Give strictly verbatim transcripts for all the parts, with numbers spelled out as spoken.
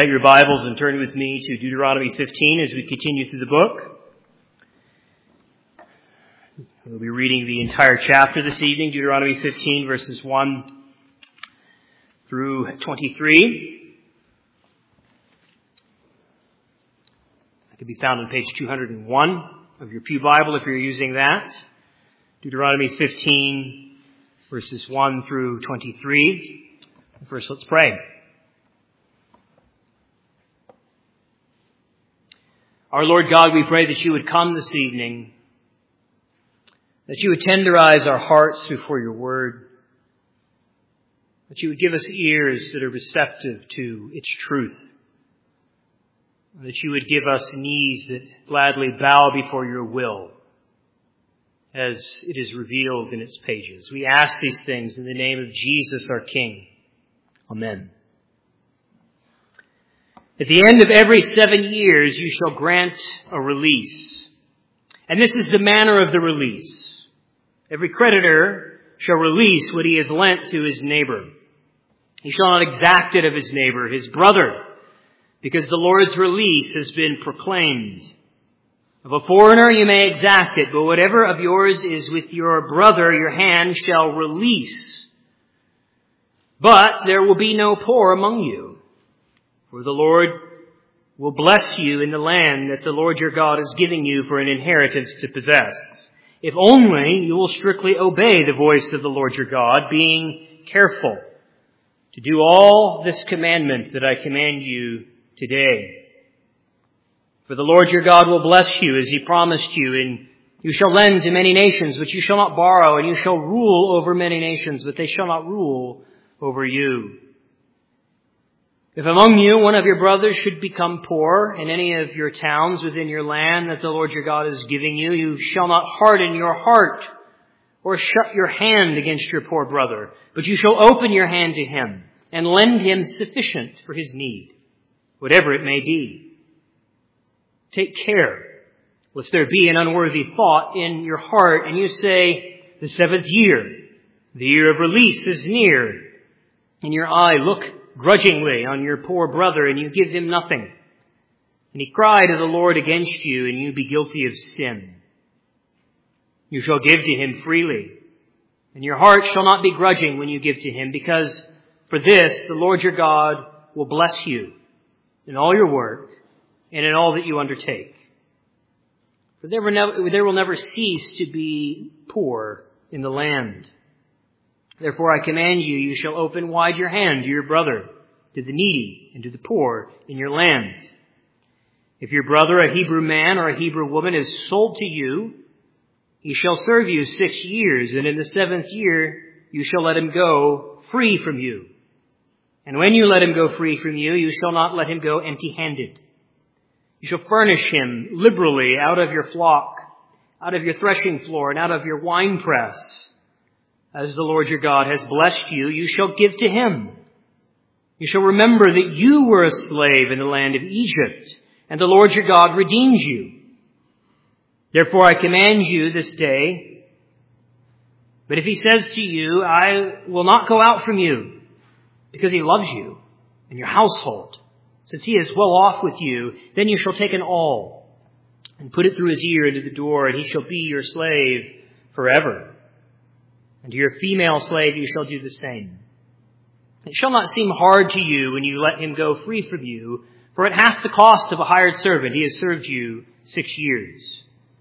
out your Bibles and turn with me to Deuteronomy fifteen as we continue through the book. We'll be reading the entire chapter this evening, Deuteronomy fifteen, verses one through twenty-three. That can be found on page two hundred one of your Pew Bible if you're using that. Deuteronomy fifteen, verses one through twenty-three. First, let's pray. Our Lord God, we pray that you would come this evening, that you would tenderize our hearts before your word, that you would give us ears that are receptive to its truth, that you would give us knees that gladly bow before your will as it is revealed in its pages. We ask these things in the name of Jesus, our King. Amen. At the end of every seven years, you shall grant a release. And this is the manner of the release. Every creditor shall release what he has lent to his neighbor. He shall not exact it of his neighbor, his brother, because the Lord's release has been proclaimed. Of a foreigner you may exact it, but whatever of yours is with your brother, your hand shall release. But there will be no poor among you. For the Lord will bless you in the land that the Lord your God is giving you for an inheritance to possess, if only you will strictly obey the voice of the Lord your God, being careful to do all this commandment that I command you today. For the Lord your God will bless you as he promised you, and you shall lend to many nations, but you shall not borrow, and you shall rule over many nations, but they shall not rule over you. If among you one of your brothers should become poor in any of your towns within your land that the Lord your God is giving you, you shall not harden your heart or shut your hand against your poor brother, but you shall open your hand to him and lend him sufficient for his need, whatever it may be. Take care, lest there be an unworthy thought in your heart, and you say, the seventh year, the year of release is near. In your eye look grudgingly on your poor brother, and you give him nothing. And he cry to the Lord against you, and you be guilty of sin. You shall give to him freely, and your heart shall not be grudging when you give to him, because for this the Lord your God will bless you in all your work and in all that you undertake. For there will never, there will never cease to be poor in the land. Therefore I command you, you shall open wide your hand to your brother, to the needy, and to the poor in your land. If your brother, a Hebrew man or a Hebrew woman, is sold to you, he shall serve you six years, and in the seventh year you shall let him go free from you. And when you let him go free from you, you shall not let him go empty-handed. You shall furnish him liberally out of your flock, out of your threshing floor, and out of your winepress. As the Lord your God has blessed you, you shall give to him. You shall remember that you were a slave in the land of Egypt, and the Lord your God redeemed you. Therefore I command you this day, but if he says to you, I will not go out from you, because he loves you and your household, since he is well off with you, then you shall take an awl and put it through his ear into the door, and he shall be your slave forever. And to your female slave you shall do the same. It shall not seem hard to you when you let him go free from you, for at half the cost of a hired servant he has served you six years.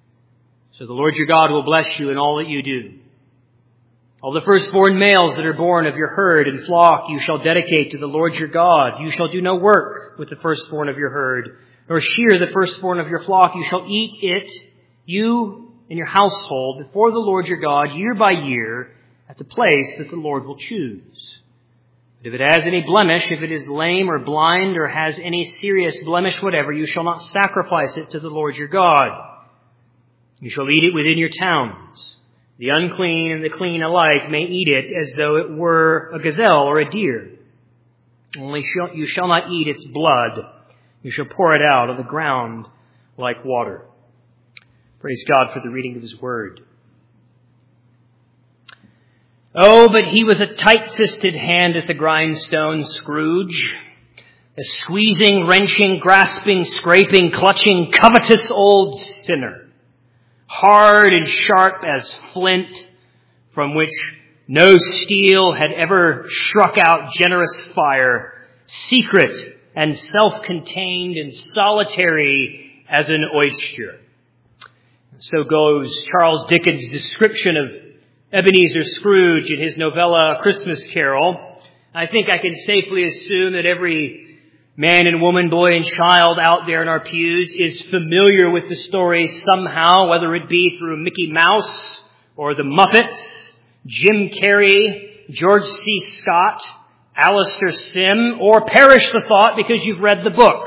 So the Lord your God will bless you in all that you do. All the firstborn males that are born of your herd and flock you shall dedicate to the Lord your God. You shall do no work with the firstborn of your herd, nor shear the firstborn of your flock. You shall eat it, you in your household, before the Lord your God, year by year, at the place that the Lord will choose. But if it has any blemish, if it is lame or blind or has any serious blemish whatever, you shall not sacrifice it to the Lord your God. You shall eat it within your towns. The unclean and the clean alike may eat it as though it were a gazelle or a deer. Only shall, you shall not eat its blood. You shall pour it out on the ground like water. Praise God for the reading of his word. Oh, but he was a tight-fisted hand at the grindstone, Scrooge. a squeezing, wrenching, grasping, scraping, clutching, covetous old sinner, hard and sharp as flint, from which no steel had ever struck out generous fire, secret and self-contained and solitary as an oyster. So goes Charles Dickens' description of Ebenezer Scrooge in his novella A Christmas Carol. I think I can safely assume that every man and woman, boy and child out there in our pews is familiar with the story somehow, whether it be through Mickey Mouse or the Muppets, Jim Carrey, George C. Scott, Alistair Sim, or perish the thought because you've read the book.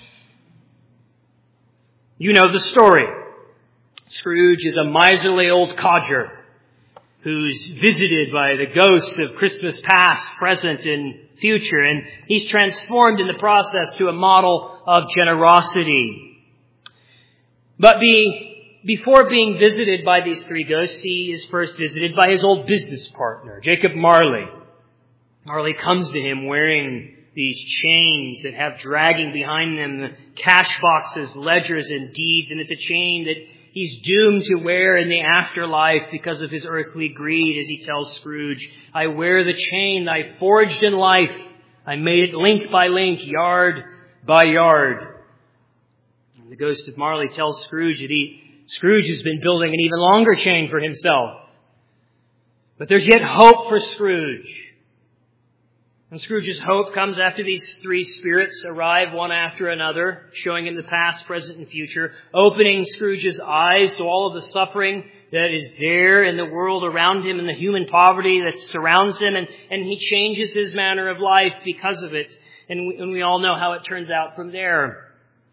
You know the story. Scrooge is a miserly old codger who's visited by the ghosts of Christmas past, present, and future, and he's transformed in the process to a model of generosity. But be, before being visited by these three ghosts, he is first visited by his old business partner, Jacob Marley. Marley comes to him wearing these chains that have dragging behind them the cash boxes, ledgers, and deeds, and it's a chain that he's doomed to wear in the afterlife because of his earthly greed, as he tells Scrooge, I wear the chain I forged in life. I made it link by link, yard by yard. And the ghost of Marley tells Scrooge that he, Scrooge has been building an even longer chain for himself. But there's yet hope for Scrooge. And Scrooge's hope comes after these three spirits arrive one after another, showing him the past, present, and future, opening Scrooge's eyes to all of the suffering that is there in the world around him and the human poverty that surrounds him, and, and he changes his manner of life because of it. And we, and we all know how it turns out from there.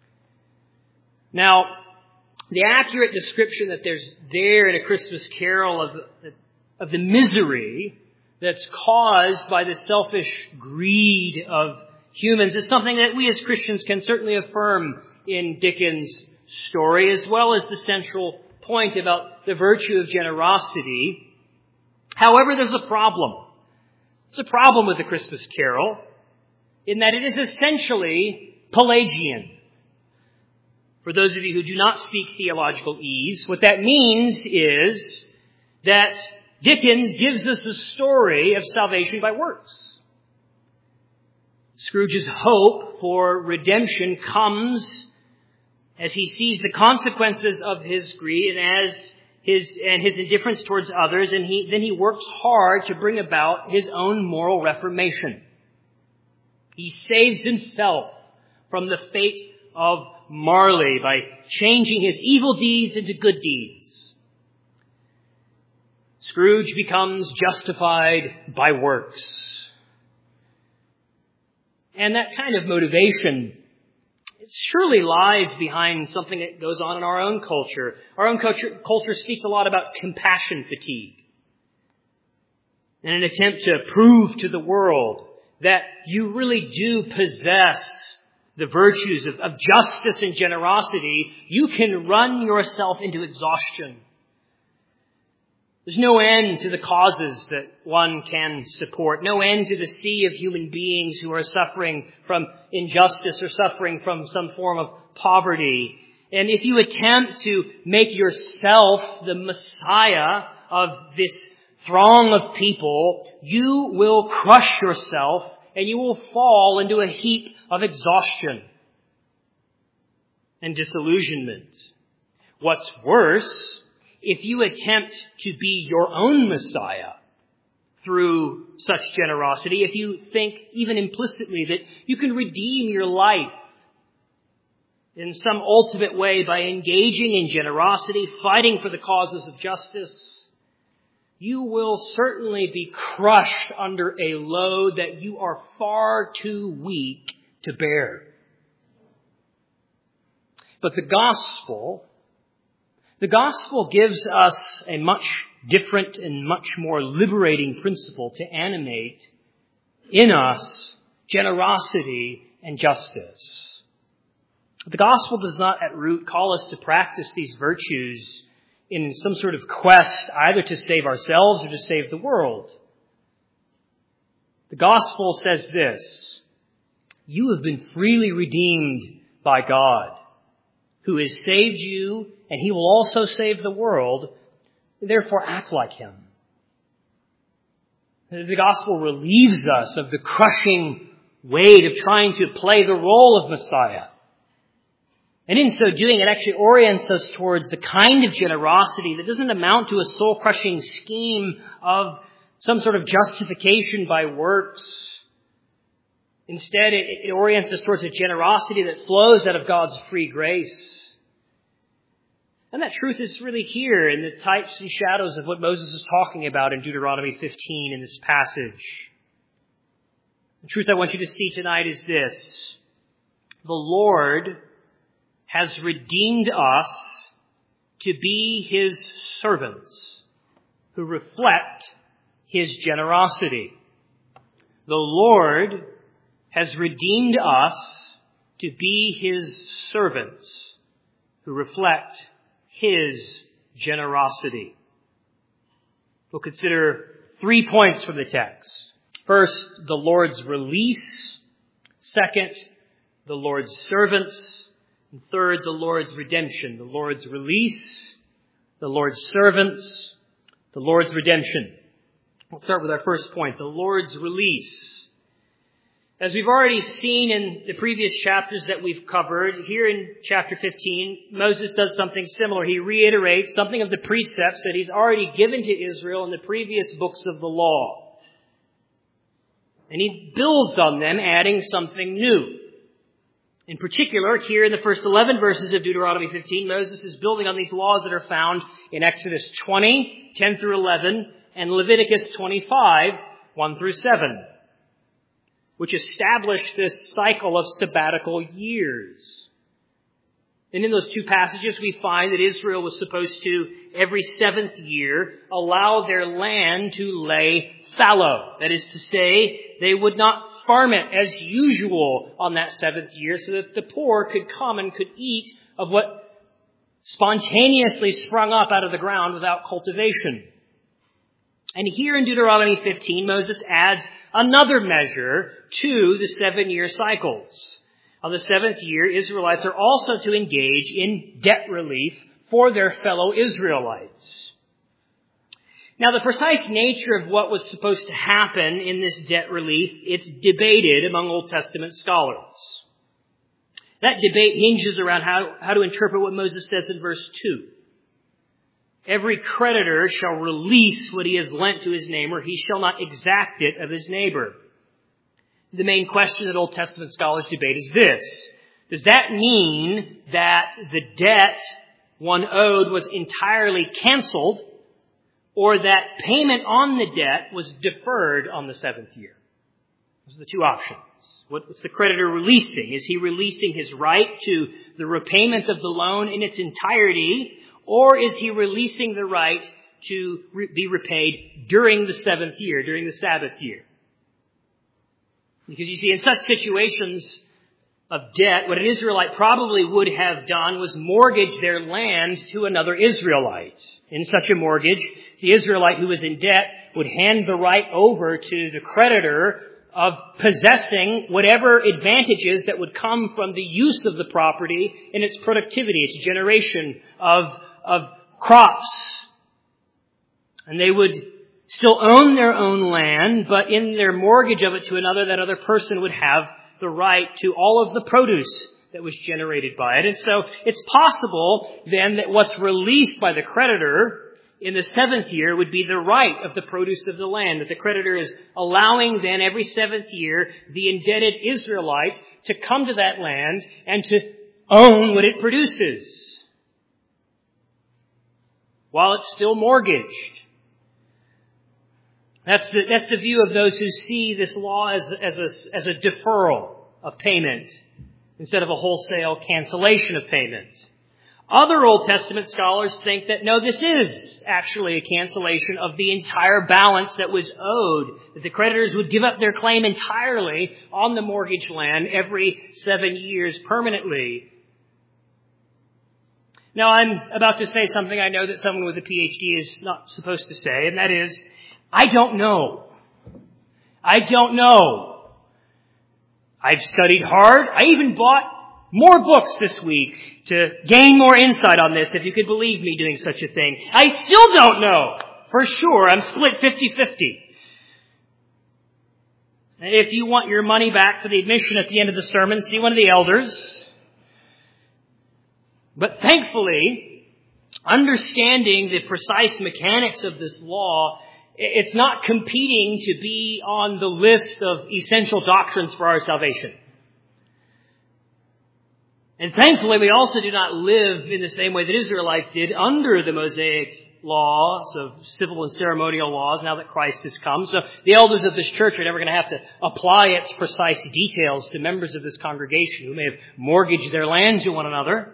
Now, the accurate description that there's there in A Christmas Carol of the, of the misery that's caused by the selfish greed of humans is something that we as Christians can certainly affirm in Dickens' story, as well as the central point about the virtue of generosity. However, there's a problem. There's a problem with the Christmas Carol in that it is essentially Pelagian. For those of you who do not speak theological ease, what that means is that Dickens gives us the story of salvation by works. Scrooge's hope for redemption comes as he sees the consequences of his greed and as his and his indifference towards others, and he then he works hard to bring about his own moral reformation. He saves himself from the fate of Marley by changing his evil deeds into good deeds. Scrooge becomes justified by works. And that kind of motivation, it surely lies behind something that goes on in our own culture. Our own culture, culture speaks a lot about compassion fatigue. In an attempt to prove to the world that you really do possess the virtues of, of justice and generosity, you can run yourself into exhaustion. There's no end to the causes that one can support, no end to the sea of human beings who are suffering from injustice or suffering from some form of poverty. And if you attempt to make yourself the Messiah of this throng of people, you will crush yourself and you will fall into a heap of exhaustion and disillusionment. What's worse, if you attempt to be your own Messiah through such generosity, if you think even implicitly that you can redeem your life in some ultimate way by engaging in generosity, fighting for the causes of justice, you will certainly be crushed under a load that you are far too weak to bear. But the gospel The gospel gives us a much different and much more liberating principle to animate in us generosity and justice. The gospel does not at root call us to practice these virtues in some sort of quest either to save ourselves or to save the world. The gospel says this: you have been freely redeemed by God, who has saved you, and he will also save the world. Therefore, act like him. The gospel relieves us of the crushing weight of trying to play the role of Messiah. And in so doing, it actually orients us towards the kind of generosity that doesn't amount to a soul-crushing scheme of some sort of justification by works. Instead, it, it orients us towards a generosity that flows out of God's free grace. And that truth is really here in the types and shadows of what Moses is talking about in Deuteronomy fifteen in this passage. The truth I want you to see tonight is this: the Lord has redeemed us to be his servants who reflect his generosity. The Lord has redeemed us to be his servants who reflect his generosity. We'll consider three points from the text. First, the Lord's release. Second, the Lord's servants. And third, the Lord's redemption. The Lord's release, the Lord's servants, the Lord's redemption. We'll start with our first point, the Lord's release. As we've already seen in the previous chapters that we've covered, here in chapter fifteen, Moses does something similar. He reiterates something of the precepts that he's already given to Israel in the previous books of the law. And he builds on them, adding something new. In particular, here in the first eleven verses of Deuteronomy fifteen, Moses is building on these laws that are found in Exodus twenty, ten through eleven, and Leviticus twenty-five, one through seven, which establish this cycle of sabbatical years. And in those two passages, we find that Israel was supposed to, every seventh year, allow their land to lay fallow. That is to say, they would not farm it as usual on that seventh year so that the poor could come and could eat of what spontaneously sprung up out of the ground without cultivation. And here in Deuteronomy fifteen, Moses adds another measure to the seven-year cycles. On the seventh year, Israelites are also to engage in debt relief for their fellow Israelites. Now, the precise nature of what was supposed to happen in this debt relief, it's debated among Old Testament scholars. That debate hinges around how, how to interpret what Moses says in verse two. Every creditor shall release what he has lent to his neighbor. He shall not exact it of his neighbor. The main question that Old Testament scholars debate is this: does that mean that the debt one owed was entirely canceled, or that payment on the debt was deferred on the seventh year? Those are the two options. What's the creditor releasing? Is he releasing his right to the repayment of the loan in its entirety, or is he releasing the right to re- be repaid during the seventh year, during the Sabbath year? Because you see, in such situations of debt, what an Israelite probably would have done was mortgage their land to another Israelite. In such a mortgage, the Israelite who was in debt would hand the right over to the creditor of possessing whatever advantages that would come from the use of the property in its productivity, its generation of, of crops. And they would still own their own land, but in their mortgage of it to another, that other person would have the right to all of the produce that was generated by it. And so it's possible then that what's released by the creditor in the seventh year would be the right of the produce of the land, that the creditor is allowing then every seventh year the indebted Israelite to come to that land and to own what it produces while it's still mortgaged. That's the, that's the view of those who see this law as, as, a, as a deferral of payment instead of a wholesale cancellation of payment. Other Old Testament scholars think that no, this is actually a cancellation of the entire balance that was owed, that the creditors would give up their claim entirely on the mortgaged land every seven years permanently. Now, I'm about to say something I know that someone with a P H D is not supposed to say, and that is, I don't know. I don't know. I've studied hard. I even bought more books this week to gain more insight on this, if you could believe me doing such a thing. I still don't know for sure. I'm split fifty-fifty. If you want your money back for the admission at the end of the sermon, see one of the elders. But thankfully, understanding the precise mechanics of this law, it's not competing to be on the list of essential doctrines for our salvation. And thankfully, we also do not live in the same way that Israelites did under the Mosaic laws of civil and ceremonial laws now that Christ has come. So the elders of this church are never going to have to apply its precise details to members of this congregation who may have mortgaged their land to one another.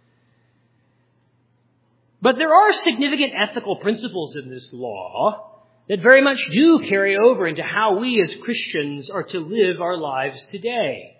But there are significant ethical principles in this law that very much do carry over into how we as Christians are to live our lives today.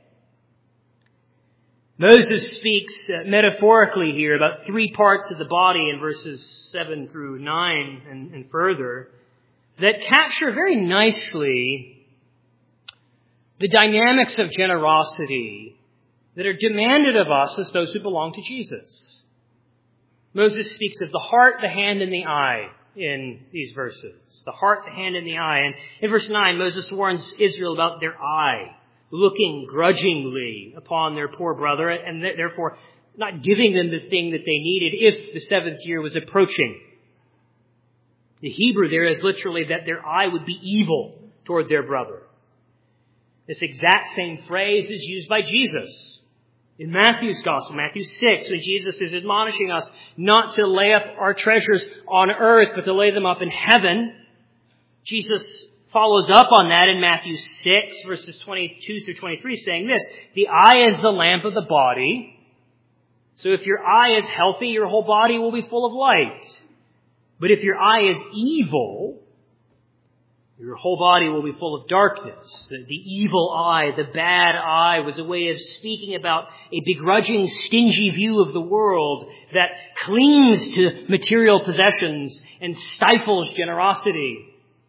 Moses speaks uh, metaphorically here about three parts of the body in verses seven through nine and, and further that capture very nicely the dynamics of generosity that are demanded of us as those who belong to Jesus. Moses speaks of the heart, the hand, and the eye in these verses. The heart, the hand, and the eye. And in verse nine, Moses warns Israel about their eye, looking grudgingly upon their poor brother, and therefore not giving them the thing that they needed if the seventh year was approaching. The Hebrew there is literally that their eye would be evil toward their brother. This exact same phrase is used by Jesus in Matthew's Gospel, Matthew six, when Jesus is admonishing us not to lay up our treasures on earth, but to lay them up in heaven. Jesus follows up on that in Matthew six, verses twenty-two through twenty-three, saying this: the eye is the lamp of the body. So if your eye is healthy, your whole body will be full of light. But if your eye is evil, your whole body will be full of darkness. The, the evil eye, the bad eye, was a way of speaking about a begrudging, stingy view of the world that clings to material possessions and stifles generosity.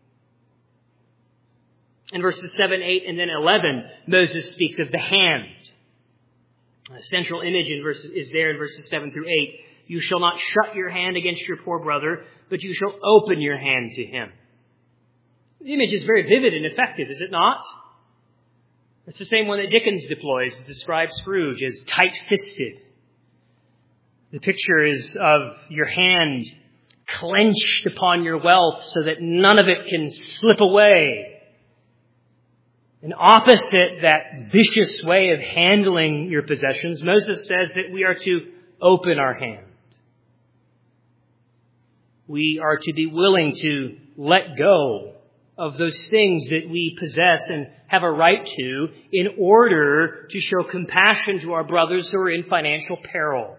In verses seven, eight, and then eleven, Moses speaks of the hand. A central image in verses, is there in verses seven through eight. You shall not shut your hand against your poor brother, but you shall open your hand to him. The image is very vivid and effective, is it not? It's the same one that Dickens deploys to describe Scrooge as tight-fisted. The picture is of your hand clenched upon your wealth so that none of it can slip away. And opposite that vicious way of handling your possessions, Moses says that we are to open our hand. We are to be willing to let go of those things that we possess and have a right to in order to show compassion to our brothers who are in financial peril.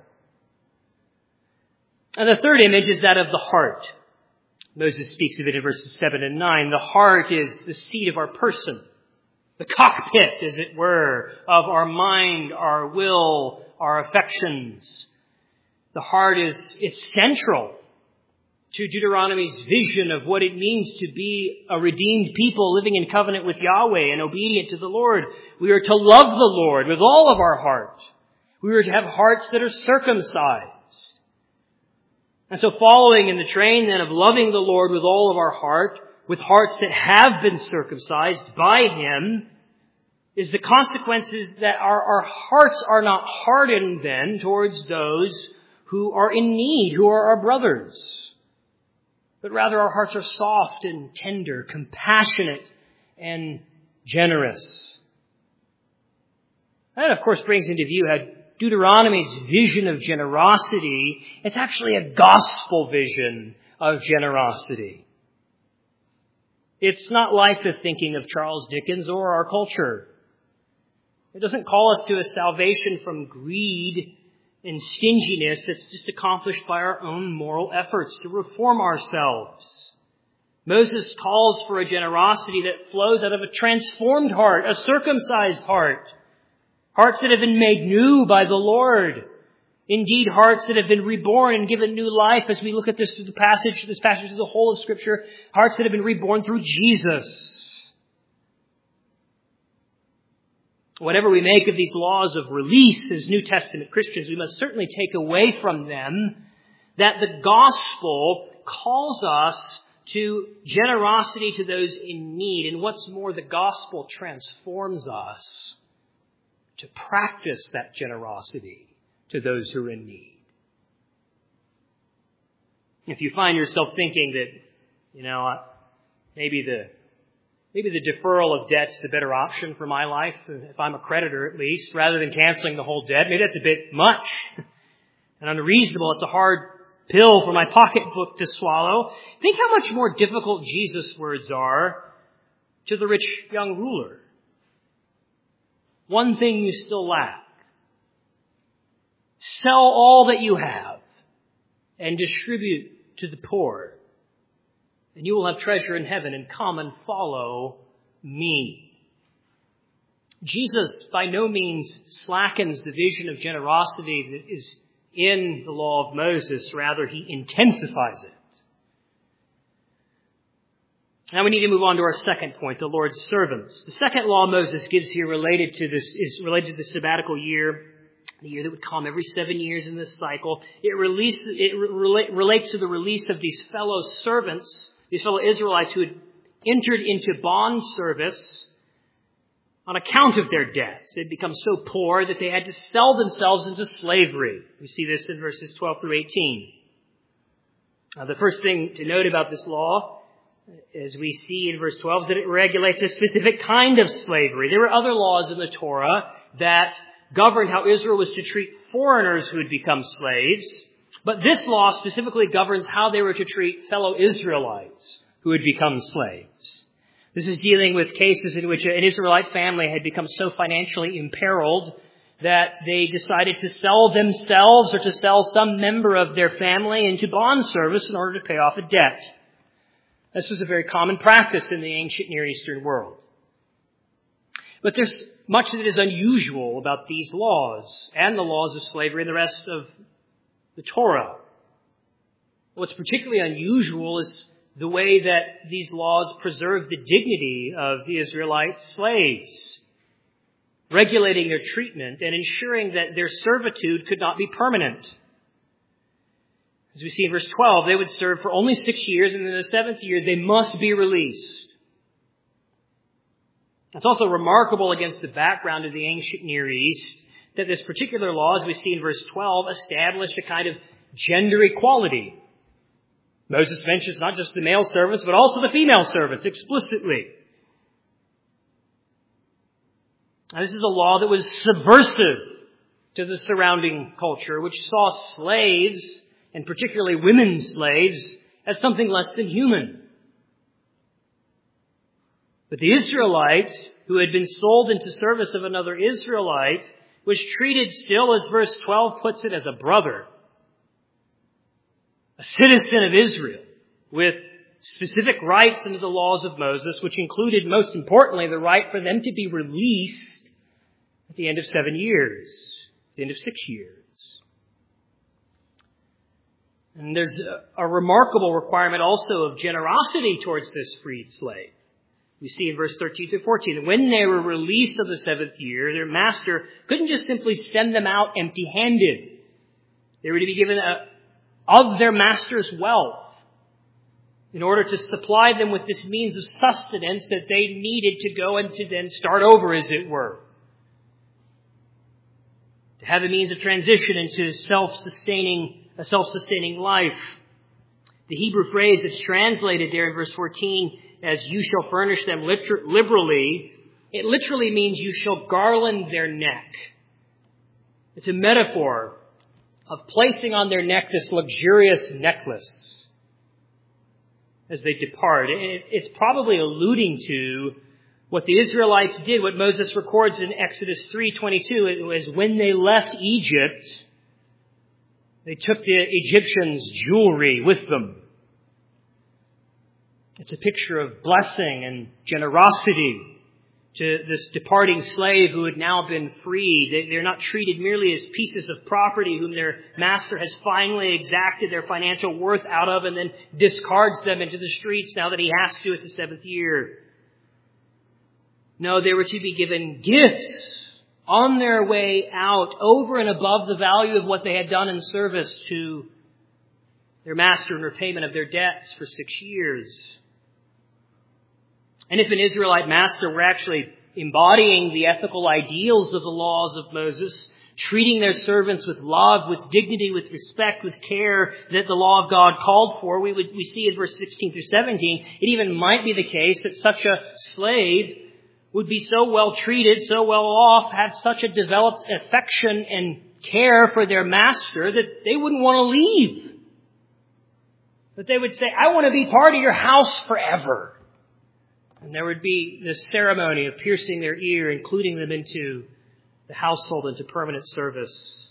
And the third image is that of the heart. Moses speaks of it in verses seven and nine. The heart is the seat of our person. The cockpit, as it were, of our mind, our will, our affections. The heart is, it's central to Deuteronomy's vision of what it means to be a redeemed people living in covenant with Yahweh and obedient to the Lord. We are to love the Lord with all of our heart. We are to have hearts that are circumcised. And so following in the train then of loving the Lord with all of our heart, with hearts that have been circumcised by Him, is the consequences that our, our hearts are not hardened then towards those who are in need, who are our brothers. But rather our hearts are soft and tender, compassionate and generous. That, of course, brings into view how Deuteronomy's vision of generosity, it's actually a gospel vision of generosity. It's not like the thinking of Charles Dickens or our culture. It doesn't call us to a salvation from greed and stinginess that's just accomplished by our own moral efforts to reform ourselves. Moses calls for a generosity that flows out of a transformed heart, a circumcised heart, hearts that have been made new by the Lord. Indeed, hearts that have been reborn and given new life as we look at this through the passage, this passage through the whole of Scripture, hearts that have been reborn through Jesus. Whatever we make of these laws of release as New Testament Christians, we must certainly take away from them that the gospel calls us to generosity to those in need. And what's more, the gospel transforms us to practice that generosity to those who are in need. If you find yourself thinking that, you know, maybe the maybe the deferral of debt's the better option for my life, if I'm a creditor at least, rather than canceling the whole debt, maybe that's a bit much and unreasonable. It's a hard pill for my pocketbook to swallow. Think how much more difficult Jesus' words are to the rich young ruler. One thing you still lack. Sell all that you have and distribute to the poor, and you will have treasure in heaven, and come and follow me. Jesus by no means slackens the vision of generosity that is in the law of Moses. Rather, he intensifies it. Now we need to move on to our second point, the Lord's servants. The second law Moses gives here related to this is related to the sabbatical year, the year that would come every seven years in this cycle. It, releases, it re- relates to the release of these fellow servants, these fellow Israelites who had entered into bond service on account of their debts. They'd become so poor that they had to sell themselves into slavery. We see this in verses twelve through eighteen. Now, the first thing to note about this law, as we see in verse twelve, is that it regulates a specific kind of slavery. There were other laws in the Torah that governed how Israel was to treat foreigners who had become slaves, but this law specifically governs how they were to treat fellow Israelites who had become slaves. This is dealing with cases in which an Israelite family had become so financially imperiled that they decided to sell themselves or to sell some member of their family into bond service in order to pay off a debt. This was a very common practice in the ancient Near Eastern world. But there's much that is unusual about these laws and the laws of slavery and the rest of the Torah. What's particularly unusual is the way that these laws preserve the dignity of the Israelite slaves, regulating their treatment and ensuring that their servitude could not be permanent. As we see in verse twelve, they would serve for only six years, and in the seventh year they must be released. It's also remarkable against the background of the ancient Near East that this particular law, as we see in verse twelve, established a kind of gender equality. Moses mentions not just the male servants, but also the female servants explicitly. Now, this is a law that was subversive to the surrounding culture, which saw slaves, and particularly women slaves, as something less than human. But the Israelite, who had been sold into service of another Israelite, was treated still, as verse twelve puts it, as a brother, a citizen of Israel, with specific rights under the laws of Moses, which included, most importantly, the right for them to be released at the end of seven years, at the end of six years. And there's a, a remarkable requirement also of generosity towards this freed slave. We see in verse thirteen through fourteen, that when they were released of the seventh year, their master couldn't just simply send them out empty-handed. They were to be given a of their master's wealth in order to supply them with this means of sustenance that they needed to go and to then start over, as it were. To have a means of transition into self-sustaining, a self-sustaining life. The Hebrew phrase that's translated there in verse fourteen as "you shall furnish them liberally," it literally means you shall garland their neck. It's a metaphor of placing on their neck this luxurious necklace as they depart. It's probably alluding to what the Israelites did, what Moses records in Exodus three twenty-two. It was when they left Egypt, they took the Egyptians' jewelry with them. It's a picture of blessing and generosity to this departing slave who had now been freed. They're not treated merely as pieces of property whom their master has finally exacted their financial worth out of and then discards them into the streets now that he has to at the seventh year. No, they were to be given gifts on their way out over and above the value of what they had done in service to their master in repayment of their debts for six years. And if an Israelite master were actually embodying the ethical ideals of the laws of Moses, treating their servants with love, with dignity, with respect, with care that the law of God called for, we would we see in verse sixteen through seventeen, it even might be the case that such a slave would be so well treated, so well off, have such a developed affection and care for their master that they wouldn't want to leave. That they would say, I want to be part of your house forever. And there would be this ceremony of piercing their ear, including them into the household, into permanent service.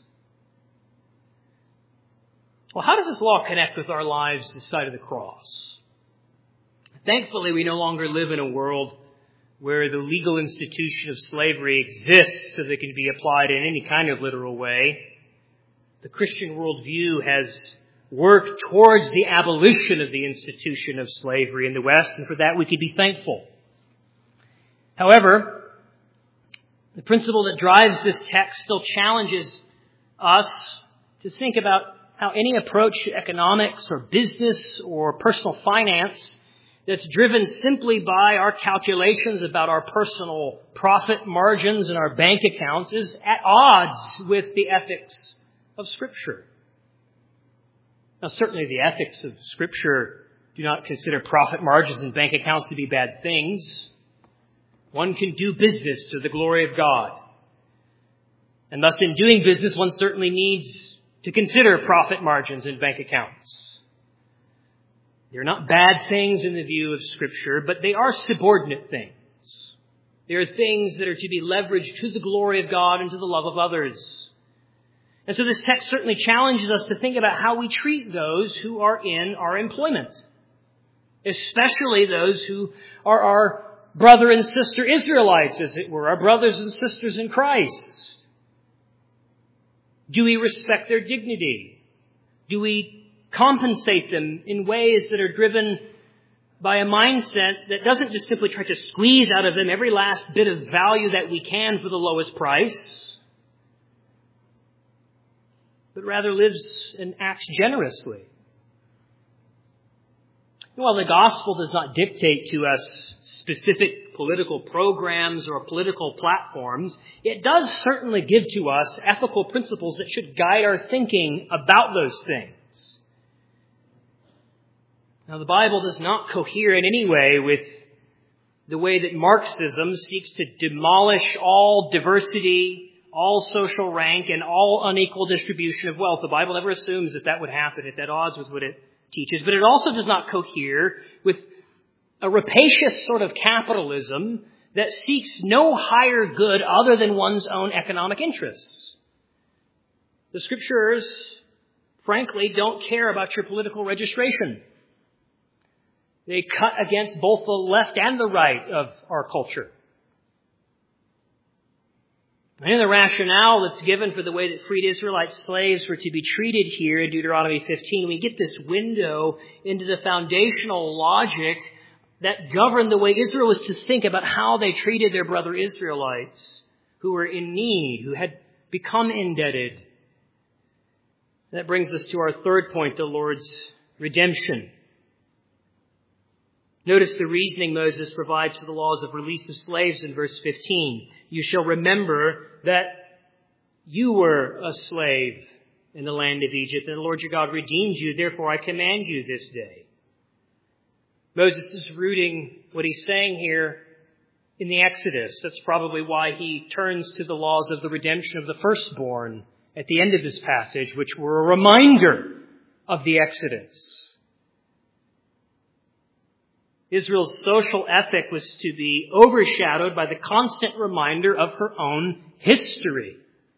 Well, how does this law connect with our lives this side of the cross? Thankfully, we no longer live in a world where the legal institution of slavery exists so that it can be applied in any kind of literal way. The Christian worldview has worked towards the abolition of the institution of slavery in the West, and for that we could be thankful. However, the principle that drives this text still challenges us to think about how any approach to economics or business or personal finance that's driven simply by our calculations about our personal profit margins and our bank accounts is at odds with the ethics of Scripture. Now, certainly the ethics of Scripture do not consider profit margins and bank accounts to be bad things. One can do business to the glory of God. And thus, in doing business, one certainly needs to consider profit margins and bank accounts. They're not bad things in the view of Scripture, but they are subordinate things. They are things that are to be leveraged to the glory of God and to the love of others. And so this text certainly challenges us to think about how we treat those who are in our employment, especially those who are our brother and sister Israelites, as it were, our brothers and sisters in Christ. Do we respect their dignity? Do we compensate them in ways that are driven by a mindset that doesn't just simply try to squeeze out of them every last bit of value that we can for the lowest price, but rather lives and acts generously? While the gospel does not dictate to us specific political programs or political platforms, it does certainly give to us ethical principles that should guide our thinking about those things. Now, the Bible does not cohere in any way with the way that Marxism seeks to demolish all diversity, all social rank, and all unequal distribution of wealth. The Bible never assumes that that would happen. It's at odds with what it teaches. But it also does not cohere with a rapacious sort of capitalism that seeks no higher good other than one's own economic interests. The Scriptures, frankly, don't care about your political registration. They cut against both the left and the right of our culture. And in the rationale that's given for the way that freed Israelite slaves were to be treated here in Deuteronomy fifteen, we get this window into the foundational logic that governed the way Israel was to think about how they treated their brother Israelites who were in need, who had become indebted. That brings us to our third point, the Lord's redemption. Notice the reasoning Moses provides for the laws of release of slaves in verse fifteen. You shall remember that you were a slave in the land of Egypt, and the Lord your God redeemed you. Therefore, I command you this day. Moses is rooting what he's saying here in the Exodus. That's probably why he turns to the laws of the redemption of the firstborn at the end of this passage, which were a reminder of the Exodus. Israel's social ethic was to be overshadowed by the constant reminder of her own history.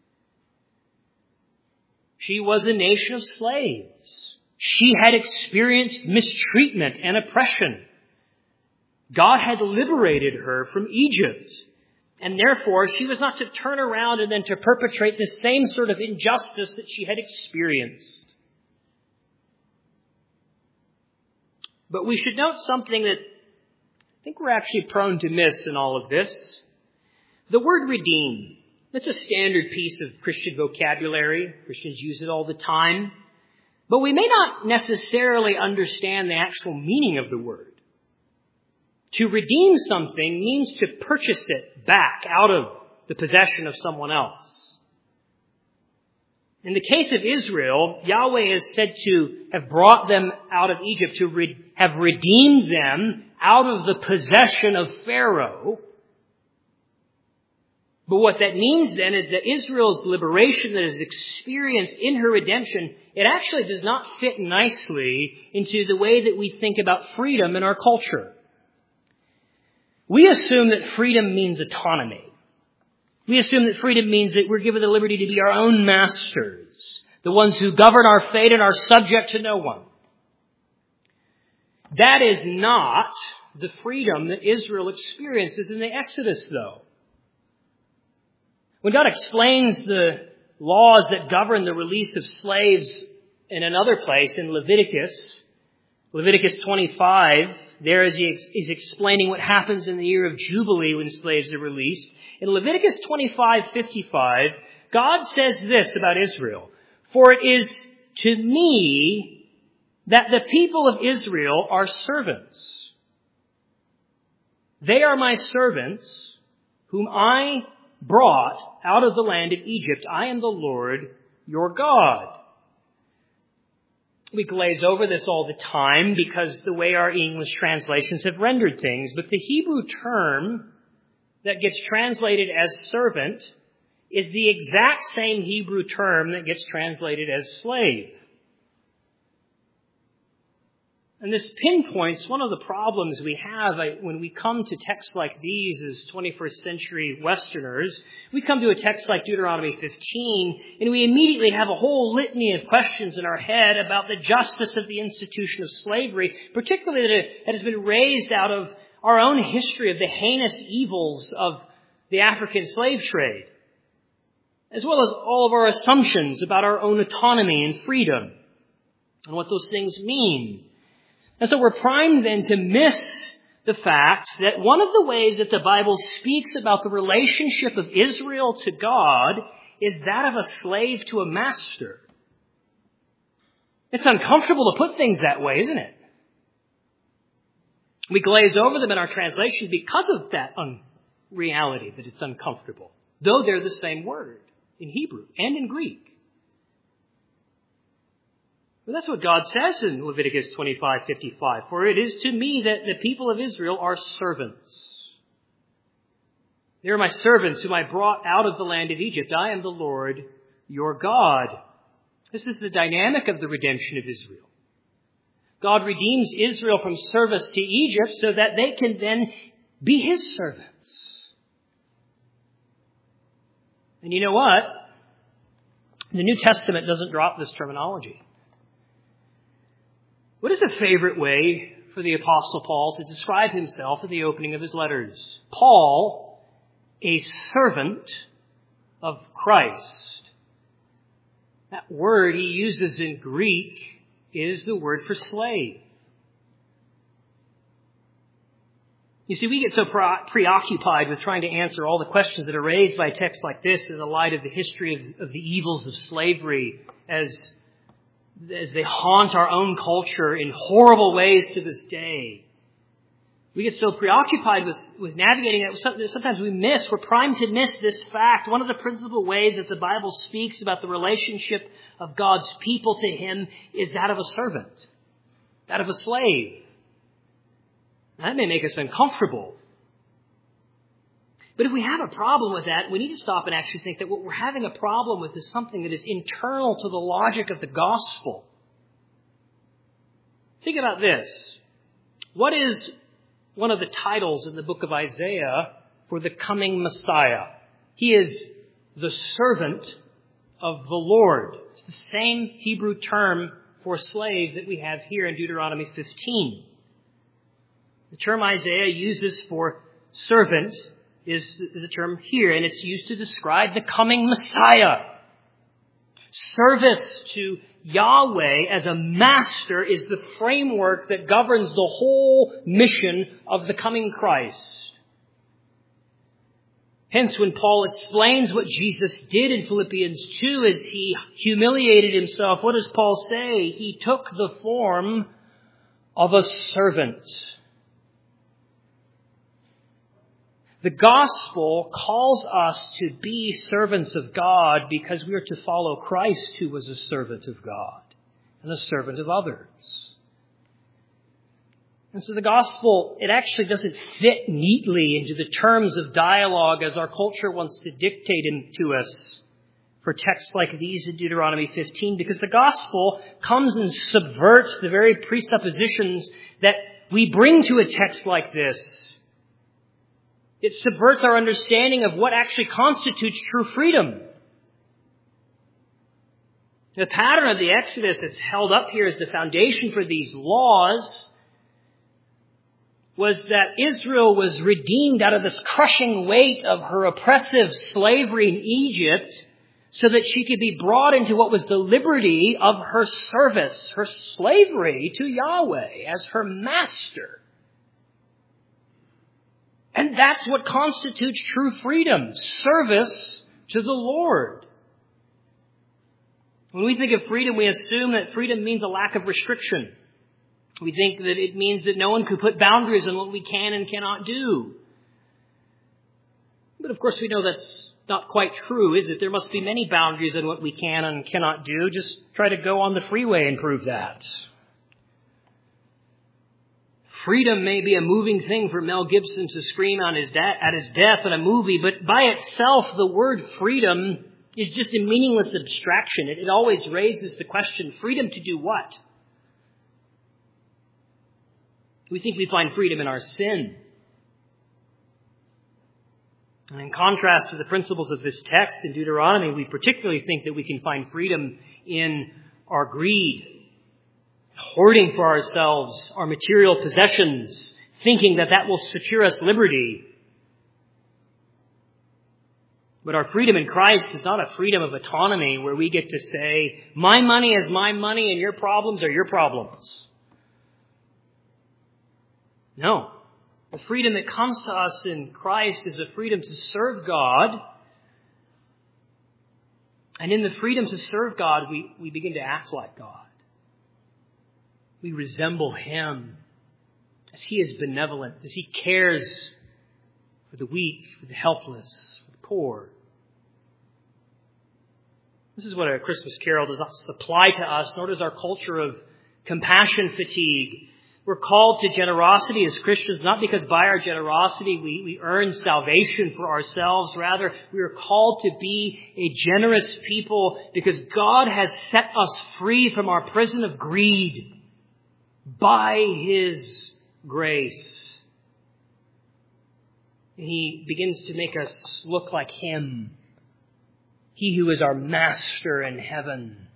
She was a nation of slaves. She had experienced mistreatment and oppression. God had liberated her from Egypt. And therefore, she was not to turn around and then to perpetrate the same sort of injustice that she had experienced. But we should note something that I think we're actually prone to miss in all of this. The word redeem. It's a standard piece of Christian vocabulary. Christians use it all the time. But we may not necessarily understand the actual meaning of the word. To redeem something means to purchase it back out of the possession of someone else. In the case of Israel, Yahweh is said to have brought them out of Egypt, to re- have redeemed them out of the possession of Pharaoh. But what that means then is that Israel's liberation that is experienced in her redemption, it actually does not fit nicely into the way that we think about freedom in our culture. We assume that freedom means autonomy. We assume that freedom means that we're given the liberty to be our own masters, the ones who govern our fate and are subject to no one. That is not the freedom that Israel experiences in the Exodus, though. When God explains the laws that govern the release of slaves in another place, in Leviticus, Leviticus twenty-five, there as he is explaining what happens in the year of Jubilee when slaves are released. In Leviticus twenty-five fifty-five, God says this about Israel, "For it is to me that the people of Israel are servants. They are my servants, whom I brought out of the land of Egypt. I am the Lord your God." We glaze over this all the time because the way our English translations have rendered things. But the Hebrew term that gets translated as servant is the exact same Hebrew term that gets translated as slave. And this pinpoints one of the problems we have when we come to texts like these as twenty-first century Westerners. We come to a text like Deuteronomy fifteen, and we immediately have a whole litany of questions in our head about the justice of the institution of slavery, particularly that has been raised out of our own history of the heinous evils of the African slave trade, as well as all of our assumptions about our own autonomy and freedom and what those things mean. And so we're primed then to miss the fact that one of the ways that the Bible speaks about the relationship of Israel to God is that of a slave to a master. It's uncomfortable to put things that way, isn't it? We glaze over them in our translation because of that unreality, that it's uncomfortable, though they're the same word in Hebrew and in Greek. But that's what God says in Leviticus twenty-five fifty-five. "For it is to me that the people of Israel are servants. They are my servants whom I brought out of the land of Egypt. I am the Lord your God." This is the dynamic of the redemption of Israel. God redeems Israel from service to Egypt so that they can then be his servants. And you know what? The New Testament doesn't drop this terminology. What is a favorite way for the Apostle Paul to describe himself at the opening of his letters? Paul, a servant of Christ. That word he uses in Greek is the word for slave. You see, we get so preoccupied with trying to answer all the questions that are raised by a text like this in the light of the history of, of the evils of slavery as as they haunt our own culture in horrible ways to this day. We get so preoccupied with, with navigating that, sometimes we miss, we're primed to miss this fact. One of the principal ways that the Bible speaks about the relationship of God's people to him is that of a servant, that of a slave. That may make us uncomfortable. But if we have a problem with that, we need to stop and actually think that what we're having a problem with is something that is internal to the logic of the gospel. Think about this. What is one of the titles in the book of Isaiah for the coming Messiah? He is the servant of the Lord. It's the same Hebrew term for slave that we have here in Deuteronomy fifteen. The term Isaiah uses for servant is the term here, and it's used to describe the coming Messiah. Service to Yahweh as a master is the framework that governs the whole mission of the coming Christ. Hence, when Paul explains what Jesus did in Philippians two as he humiliated himself, what does Paul say? He took the form of a servant. The gospel calls us to be servants of God because we are to follow Christ, who was a servant of God and a servant of others. And so the gospel, it actually doesn't fit neatly into the terms of dialogue as our culture wants to dictate to us for texts like these in Deuteronomy fifteen, because the gospel comes and subverts the very presuppositions that we bring to a text like this. It subverts our understanding of what actually constitutes true freedom. The pattern of the Exodus that's held up here as the foundation for these laws was that Israel was redeemed out of this crushing weight of her oppressive slavery in Egypt so that she could be brought into what was the liberty of her service, her slavery to Yahweh as her master. And that's what constitutes true freedom, service to the Lord. When we think of freedom, we assume that freedom means a lack of restriction. We think that it means that no one could put boundaries on what we can and cannot do. But of course we know that's not quite true, is it? There must be many boundaries on what we can and cannot do. Just try to go on the freeway and prove that. Freedom may be a moving thing for Mel Gibson to scream on his da- at his death in a movie, but by itself, the word freedom is just a meaningless abstraction. It, it always raises the question, freedom to do what? We think we find freedom in our sin. And in contrast to the principles of this text in Deuteronomy, we particularly think that we can find freedom in our greed, hoarding for ourselves our material possessions, thinking that that will secure us liberty. But our freedom in Christ is not a freedom of autonomy where we get to say, my money is my money and your problems are your problems. No. The freedom that comes to us in Christ is a freedom to serve God. And in the freedom to serve God, we, we begin to act like God. We resemble Him as He is benevolent, as He cares for the weak, for the helpless, for the poor. This is what a Christmas carol does not supply to us, nor does our culture of compassion fatigue. We're called to generosity as Christians, not because by our generosity we, we earn salvation for ourselves. Rather, we are called to be a generous people because God has set us free from our prison of greed by His grace. And He begins to make us look like Him, He who is our master in heaven.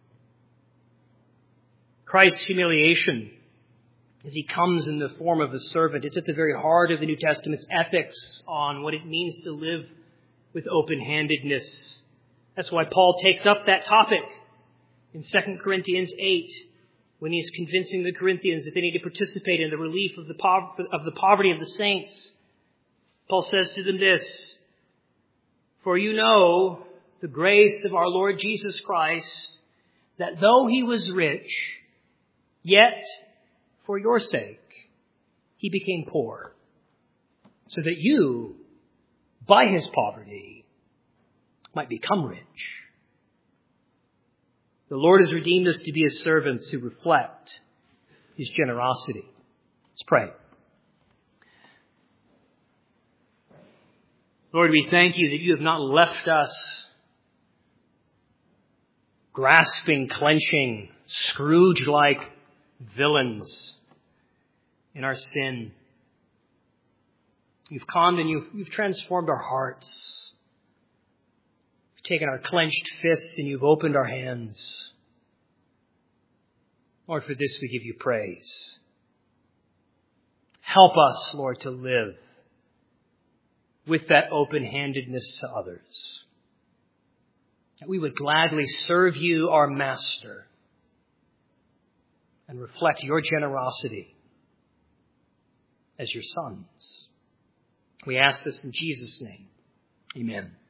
Christ's humiliation, as He comes in the form of a servant, it's at the very heart of the New Testament's ethics on what it means to live with open-handedness. That's why Paul takes up that topic in Second Corinthians eight, when he's convincing the Corinthians that they need to participate in the relief of the, po- of the poverty of the saints. Paul says to them this, "For you know the grace of our Lord Jesus Christ, that though He was rich, yet for your sake He became poor, so that you, by His poverty, might become rich." The Lord has redeemed us to be His servants who reflect His generosity. Let's pray. Lord, we thank You that You have not left us grasping, clenching, Scrooge-like villains in our sin. You've come and you've, you've transformed our hearts. You've taken our clenched fists and You've opened our hands. Lord, for this we give You praise. Help us, Lord, to live with that open-handedness to others. That we would gladly serve You, our Master, and reflect Your generosity as Your sons. We ask this in Jesus' name. Amen.